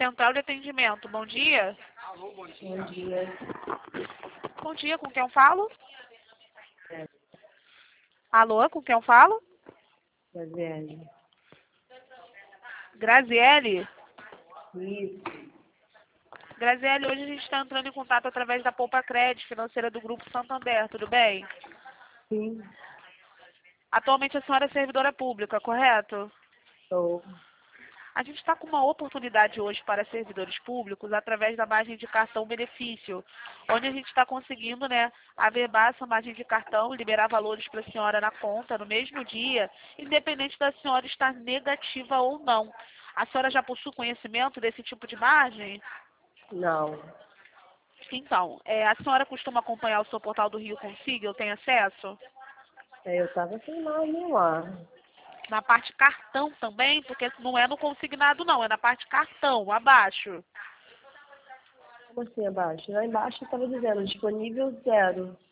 Central de Atendimento. Bom dia. Bom dia. Bom dia, com quem eu falo? É, Alô, com quem eu falo? Gabriele. Graziele? Isso. Graziele, hoje a gente está entrando em contato através da Poupa Crédito, financeira do Grupo Santander, tudo bem? Sim, Atualmente a senhora é servidora pública, correto? sou. A gente está com uma oportunidade hoje para servidores públicos através da margem de cartão benefício, onde a gente está conseguindo, né, averbar essa margem de cartão, liberar valores para a senhora na conta no mesmo dia, independente da senhora estar negativa ou não. A senhora já possui conhecimento desse tipo de margem? Não. Então, a senhora costuma acompanhar o seu portal do Rio Consigo? Eu tenho acesso? Eu estava sem nome lá. Na parte cartão também, porque não é no consignado não, é na parte cartão, abaixo. Como assim abaixo? Lá embaixo estava dizendo disponível 0.